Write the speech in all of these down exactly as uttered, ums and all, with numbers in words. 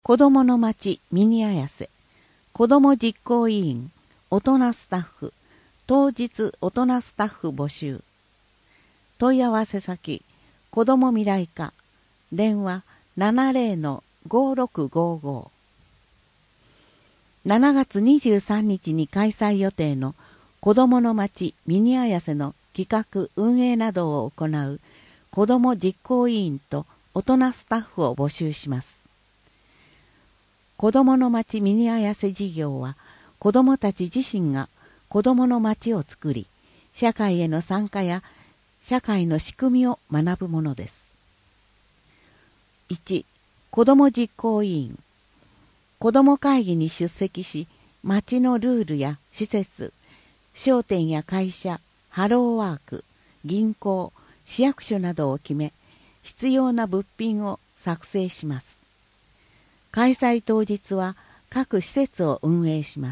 子どもの町ミニ綾瀬、子ども実行委員、大人スタッフ、当日大人スタッフ募集。問い合わせ先、子ども未来課、電話 ななゼロのごろくごご。しちがつにじゅうさんにちに開催予定の子どもの町ミニ綾瀬の企画運営などを行う子ども実行委員と大人スタッフを募集します。子どもの町ミニ綾瀬事業は、子どもたち自身が子どもの町をつくり、社会への参加や社会の仕組みを学ぶものです。いち. 子ども実行委員。子ども会議に出席し、町のルールや施設、商店や会社、ハローワーク、銀行、市役所などを決め、必要な物品を作成します。開催当日は各施設を運営します。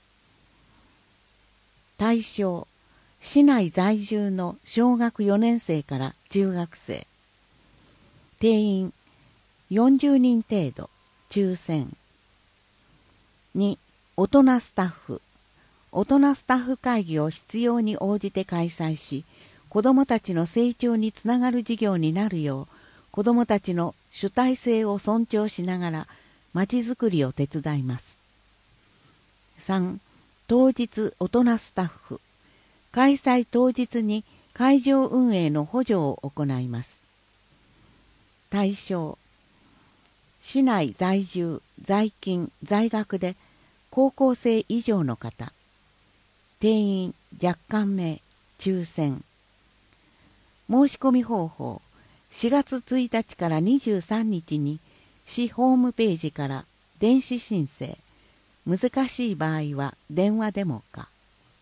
対象、市内在住の小学よねん生から中学生。定員、よんじゅうにん程度、抽選。に. 大人スタッフ。大人スタッフ会議を必要に応じて開催し、子どもたちの成長につながる事業になるよう、子どもたちの主体性を尊重しながら、まちづくりを手伝います。さん. 当日大人スタッフ。開催当日に会場運営の補助を行います。対象、市内在住、在勤、在学で高校生以上の方。定員若干名、抽選。申し込み方法、しがつついたちからにじゅうさんにちに市ホームページから電子申請。難しい場合は電話でもか。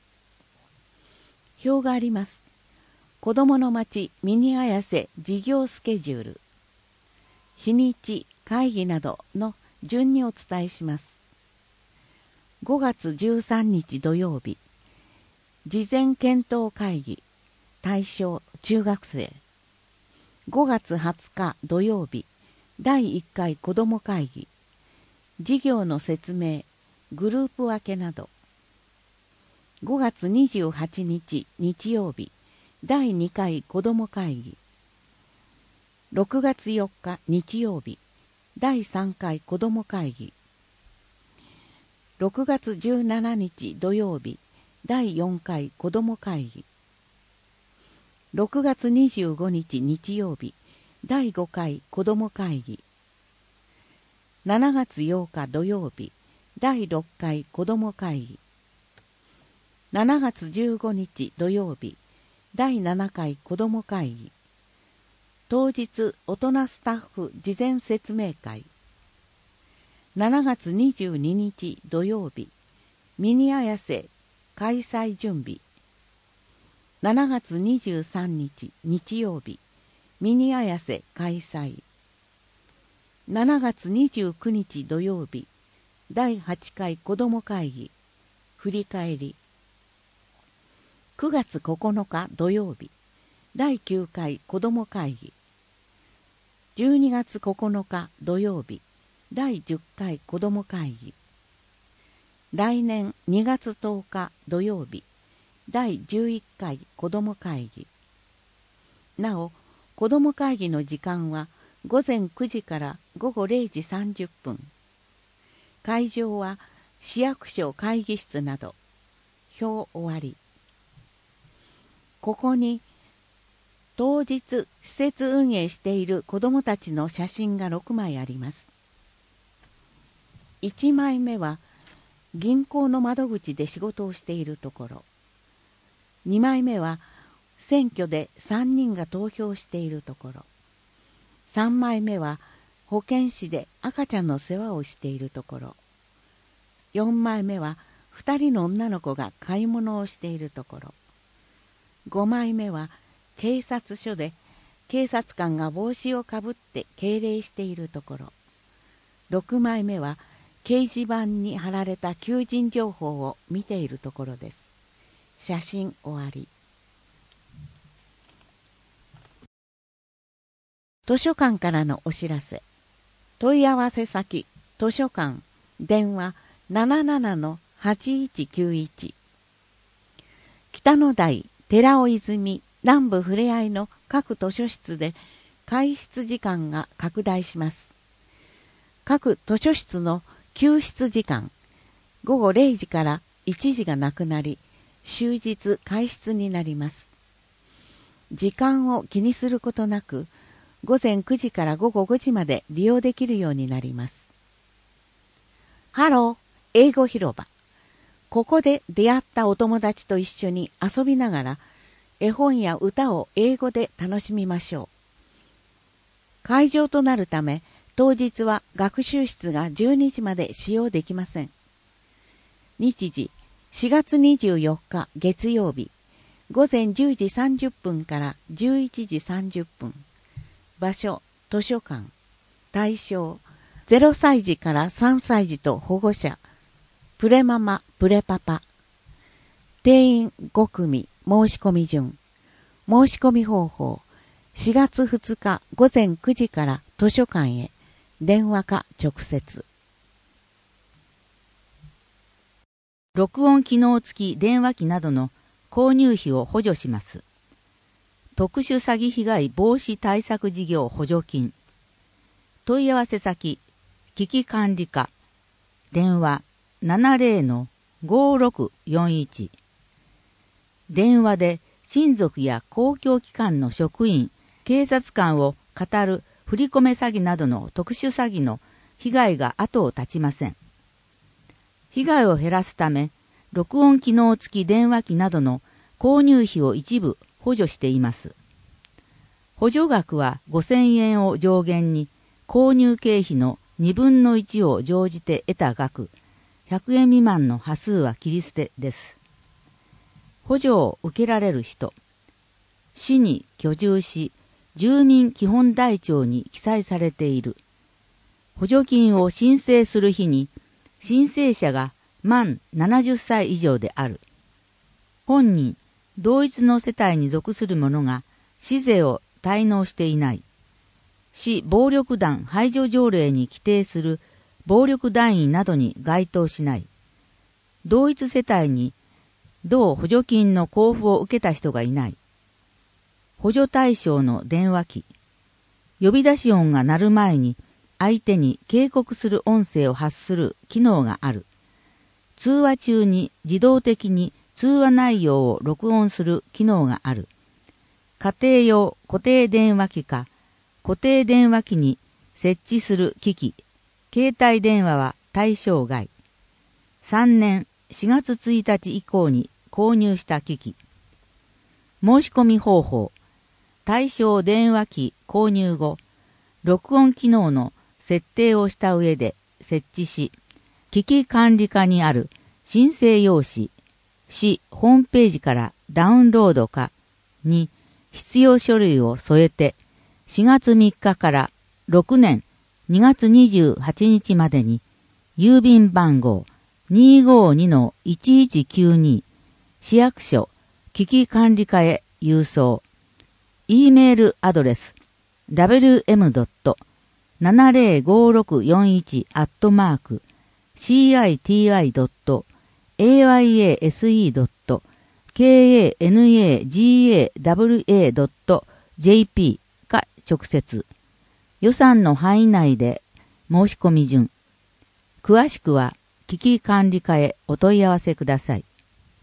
表があります。子どもの町ミニ綾瀬事業スケジュール。日にち、会議などの順にお伝えします。ごがつじゅうさんにち土曜日、事前検討会議、対象中学生。ごがつはつか土曜日、だいいっかい子ども会議、事業の説明、グループ分けなど。ごがつにじゅうはちにち日曜日、だいにかい子ども会議。ろくがつよっか日曜日、だいさんかい子ども会議。ろくがつじゅうしちにち土曜日、だいよんかい子ども会議。ろくがつにじゅうごにち日曜日、だいごかい子ども会議。しちがつようか土曜日、だいろっかい子ども会議。しちがつじゅうごにち土曜日、だいななかい子ども会議。当日大人スタッフ事前説明会。しちがつにじゅうににち土曜日、ミニ綾瀬開催準備。しちがつにじゅうさんにち日曜日、ミニ綾瀬開催。しちがつにじゅうくにち土曜日、だいはちかい子ども会議。振り返り。くがつここのか土曜日、だいきゅうかい子ども会議。じゅうにがつここのか土曜日、だいじゅっかい子ども会議。来年にがつとおか土曜日、だいじゅういっかい子ども会議。なお、子ども会議の時間はごぜんくじからごごれいじさんじゅっぷん。会場は市役所会議室など。表終わり。ここに当日施設運営している子どもたちの写真がろくまいあります。いちまいめは銀行の窓口で仕事をしているところ。にまいめは選挙でさんにんが投票しているところ。さんまいめは保健師で赤ちゃんの世話をしているところ。よんまいめはふたりの女の子が買い物をしているところ。ごまいめは警察署で警察官が帽子をかぶって敬礼しているところ。ろくまいめは掲示板に貼られた求人情報を見ているところです。写真終わり。図書館からのお知らせ。問い合わせ先図書館電話 ななななのはちいちきゅういち。北の台、寺尾泉、南部ふれあいの各図書室で開室時間が拡大します。各図書室の休室時間、ごごれいじからいちじがなくなり、終日開室になります。時間を気にすることなく、ごぜんくじからごごごじまで利用できるようになります。ハロー、英語広場。ここで出会ったお友達と一緒に遊びながら、絵本や歌を英語で楽しみましょう。会場となるため、当日は学習室がじゅうにじまで使用できません。日時、しがつにじゅうよっか月曜日、ごぜんじゅうじさんじゅっぷんからじゅういちじさんじゅっぷん。場所、図書館。対象、ゼロさいじからさんさいじと保護者。プレママ、プレパパ。定員ごくみ、申し込み順。申し込み方法、しがつふつかごぜんくじから図書館へ。電話か直接。 録音機能付き電話機などの購入費を補助します。特殊詐欺被害防止対策事業補助金。問い合わせ先、危機管理課。電話 ななぜろのごろくよんいち。電話で親族や公共機関の職員、警察官を語る振り込め詐欺などの特殊詐欺の被害が後を絶ちません。被害を減らすため、録音機能付き電話機などの購入費を一部補助しています。補助額はごせんえんを上限に、購入経費のにぶんのいちを乗じて得た額、ひゃくえん未満の端数は切り捨てです。補助を受けられる人、市に居住し、住民基本台帳に記載されている。補助金を申請する日に、申請者が満ななじゅっさい以上である。本人、同一の世帯に属する者が市税を滞納していない。市暴力団排除条例に規定する暴力団員などに該当しない。同一世帯に同補助金の交付を受けた人がいない。補助対象の電話機。呼び出し音が鳴る前に相手に警告する音声を発する機能がある。通話中に自動的に通話内容を録音する機能がある。家庭用固定電話機か固定電話機に設置する機器、携帯電話は対象外。さんねんしがつついたち以降に購入した機器。申し込み方法。対象電話機購入後、録音機能の設定をした上で設置し、機器管理課にある申請用紙、市ホームページからダウンロードかに必要書類を添えて、しがつみっかからろくねんにがつにじゅうはちにちまでに郵便番号 にーごーにのいちいちきゅうに 市役所危機管理課へ郵送。E メールアドレス ダブリューエムドットななぜろごろくよんいち アットマーク シーアイティーアイドットエーワイエーエスイードットケーエーエヌエージーエーダブリューエードットジェーピー か直接。予算の範囲内で申し込み順。詳しくは危機管理課へお問い合わせください。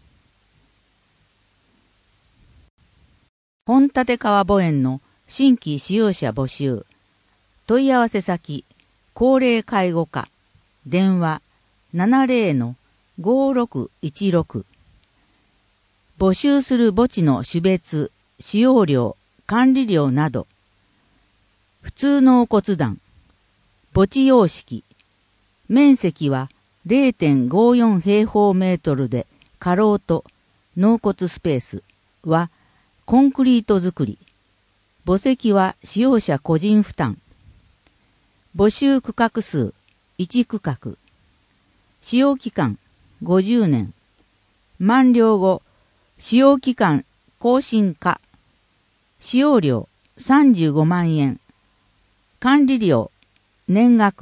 本立川墓園の新規使用者募集。問い合わせ先、高齢介護課。電話 ななぜろのごろくいちろく。募集する墓地の種別、使用料、管理料など。普通納骨壇。墓地様式。面積は れいてんごよん 平方メートルで、過労と納骨スペースはコンクリート造り。墓石は使用者個人負担。募集区画数いち区画。使用期間ごじゅうねん。満了後、使用期間更新可。使用料さんじゅうごまんえん。管理料年額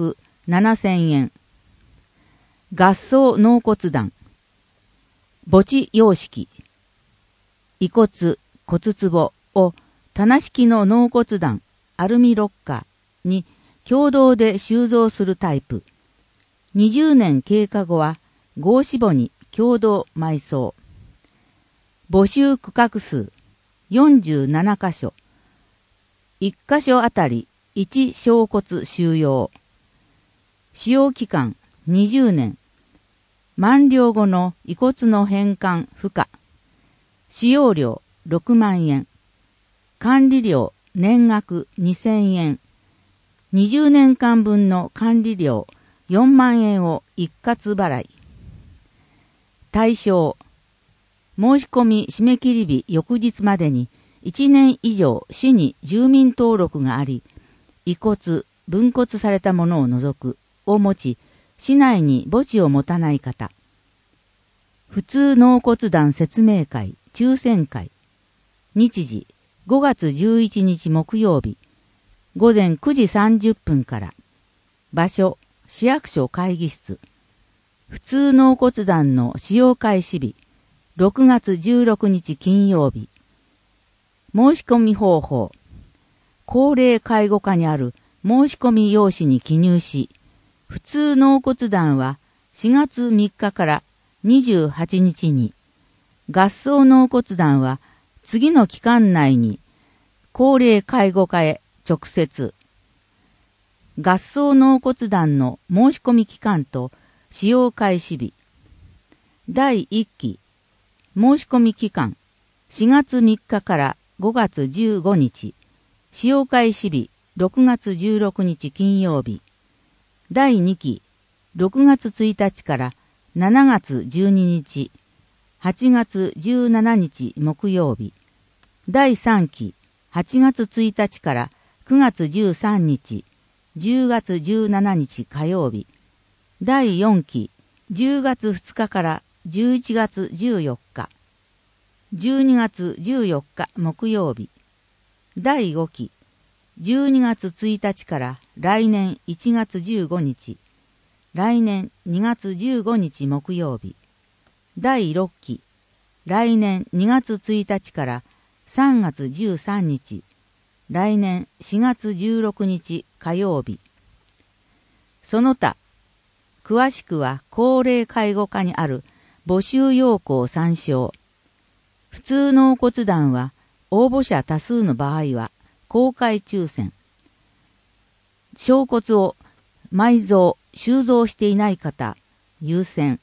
ななせんえん。合葬納骨壇。墓地様式。遺骨、骨壺を棚式の納骨壇、アルミロッカーに共同で収蔵するタイプ。にじゅうねん経過後は合祀墓に共同埋葬。募集区画数よんじゅうななかしょ。いっかしょあたりいち小骨収容。使用期間にじゅうねん。満了後の遺骨の返還不可。使用料ろくまんえん。管理料年額にせんえん。にじゅうねんかんぶんの管理料よんまんえんを一括払い。対象。申し込み締め切り日翌日までにいちねん以上市に住民登録があり、遺骨、分骨されたものを除くを持ち、市内に墓地を持たない方。普通納骨壇説明会、抽選会。日時、ごがつじゅういちにち木曜日、ごぜんくじさんじゅっぷんから。場所、市役所会議室。普通納骨壇の使用開始日、ろくがつじゅうろくにち金曜日。申し込み方法。高齢介護課にある申し込み用紙に記入し、普通納骨壇はしがつみっかからにじゅうはちにちに、合葬納骨壇は次の期間内に高齢介護課へ直接。合葬納骨壇の申し込み期間と使用開始日。だいいっき申し込み期間しがつみっかからごがつじゅうごにち。使用開始日ろくがつじゅうろくにち金曜日。だいにきろくがつついたちからしちがつじゅうににち。はちがつじゅうしちにち木曜日。だいさんきはちがつついたちからくがつじゅうさんにち。じゅうがつじゅうしちにち火曜日。だいよんきじゅうがつふつかからじゅういちがつじゅうよっか。じゅうにがつじゅうよっか木曜日。だいごきじゅうにがつついたちから来年いちがつじゅうごにち。来年にがつじゅうごにち木曜日。だいろっき来年にがつついたちからさんがつじゅうさんにち。来年しがつじゅうろくにち火曜日。その他、詳しくは高齢介護課にある募集要項を参照。普通納骨壇は応募者多数の場合は公開抽選。小骨を埋蔵、収蔵していない方、優先。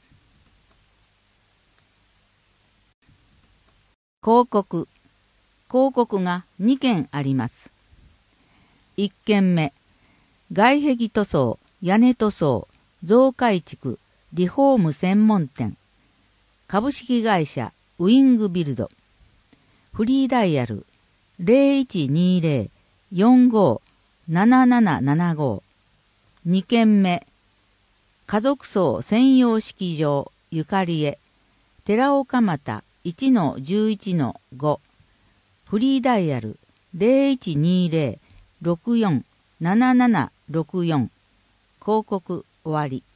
広告。広告がにけんあります。いっけんめ、外壁塗装、屋根塗装、増改築、リフォーム専門店。株式会社ウィングビルド。フリーダイヤル ゼロいちにゼロ よんご ななななななご。にけんめ、家族葬専用式場ゆかりへ。寺岡又 いちのじゅういちのご。フリーダイヤル ゼロいちにゼロ ろくよん ななななろくよん。広告終わり。